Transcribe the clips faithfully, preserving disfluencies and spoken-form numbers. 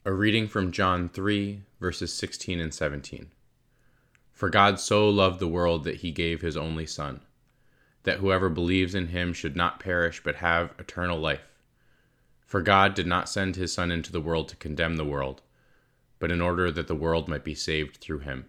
A reading from John three, verses sixteen and seventeen. For God so loved the world that he gave his only Son, that whoever believes in him should not perish but have eternal life. For God did not send his Son into the world to condemn the world, but in order that the world might be saved through him.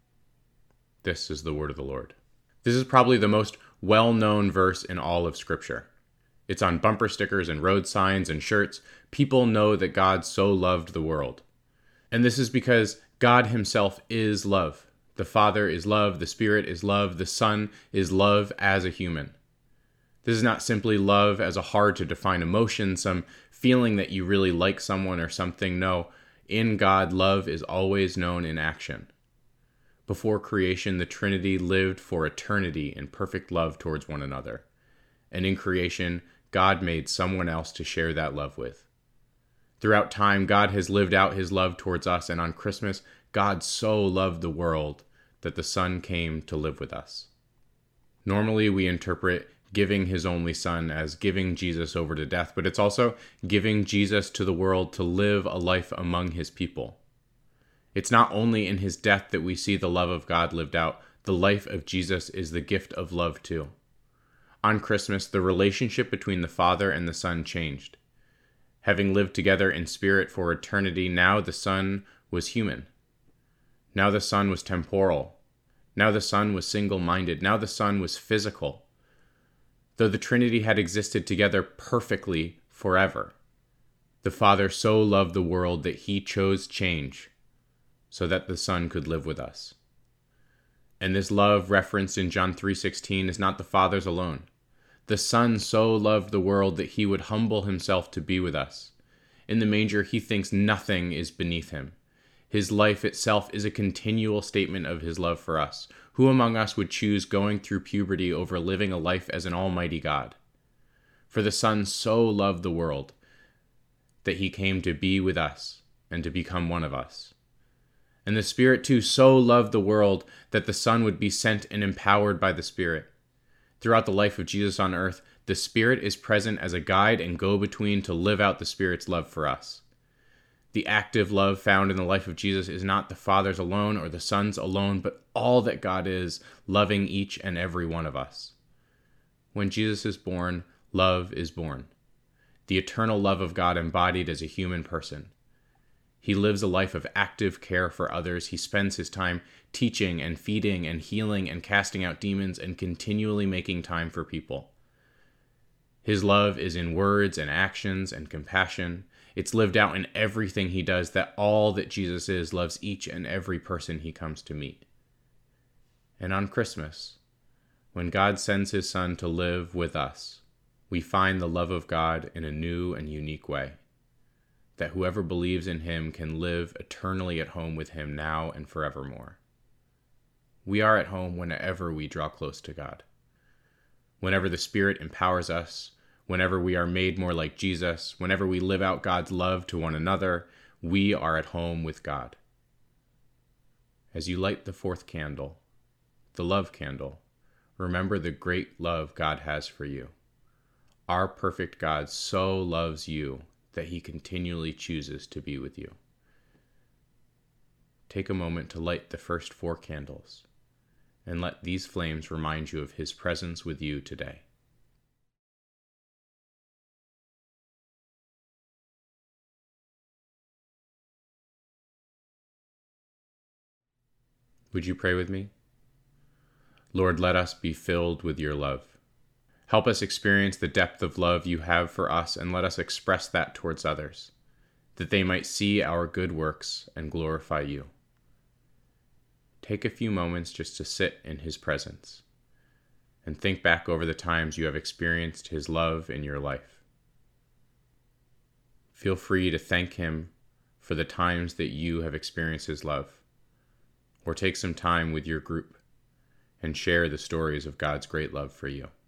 This is the word of the Lord. This is probably the most well-known verse in all of Scripture. It's on bumper stickers and road signs and shirts. People know that God so loved the world. And this is because God himself is love. The Father is love, the Spirit is love, the Son is love as a human. This is not simply love as a hard-to-define emotion, some feeling that you really like someone or something. No, in God, love is always known in action. Before creation, the Trinity lived for eternity in perfect love towards one another. And in creation, God made someone else to share that love with. Throughout time, God has lived out his love towards us, and on Christmas, God so loved the world that the Son came to live with us. Normally, we interpret giving his only Son as giving Jesus over to death, but it's also giving Jesus to the world to live a life among his people. It's not only in his death that we see the love of God lived out. The life of Jesus is the gift of love too. On Christmas, the relationship between the Father and the Son changed. Having lived together in spirit for eternity, now the Son was human. Now the Son was temporal. Now the Son was single-minded. Now the Son was physical. Though the Trinity had existed together perfectly forever, the Father so loved the world that he chose change so that the Son could live with us. And this love referenced in John three sixteen is not the Father's alone. The Son so loved the world that he would humble himself to be with us. In the manger, he thinks nothing is beneath him. His life itself is a continual statement of his love for us. Who among us would choose going through puberty over living a life as an almighty God? For the Son so loved the world that he came to be with us and to become one of us. And the Spirit too so loved the world that the Son would be sent and empowered by the Spirit. Throughout the life of Jesus on earth, the Spirit is present as a guide and go-between to live out the Spirit's love for us. The active love found in the life of Jesus is not the Father's alone or the Son's alone, but all that God is, loving each and every one of us. When Jesus is born, love is born. The eternal love of God embodied as a human person. He lives a life of active care for others. He spends his time teaching and feeding and healing and casting out demons and continually making time for people. His love is in words and actions and compassion. It's lived out in everything he does, that all that Jesus is loves each and every person he comes to meet. And on Christmas, when God sends his Son to live with us, we find the love of God in a new and unique way, that whoever believes in him can live eternally at home with him now and forevermore. We are at home whenever we draw close to God. Whenever the Spirit empowers us, whenever we are made more like Jesus, whenever we live out God's love to one another, we are at home with God. As you light the fourth candle, the love candle, remember the great love God has for you. Our perfect God so loves you that he continually chooses to be with you. Take a moment to light the first four candles, and let these flames remind you of his presence with you today. Would you pray with me? Lord, let us be filled with your love. Help us experience the depth of love you have for us, and let us express that towards others, that they might see our good works and glorify you. Take a few moments just to sit in his presence and think back over the times you have experienced his love in your life. Feel free to thank him for the times that you have experienced his love, or take some time with your group and share the stories of God's great love for you.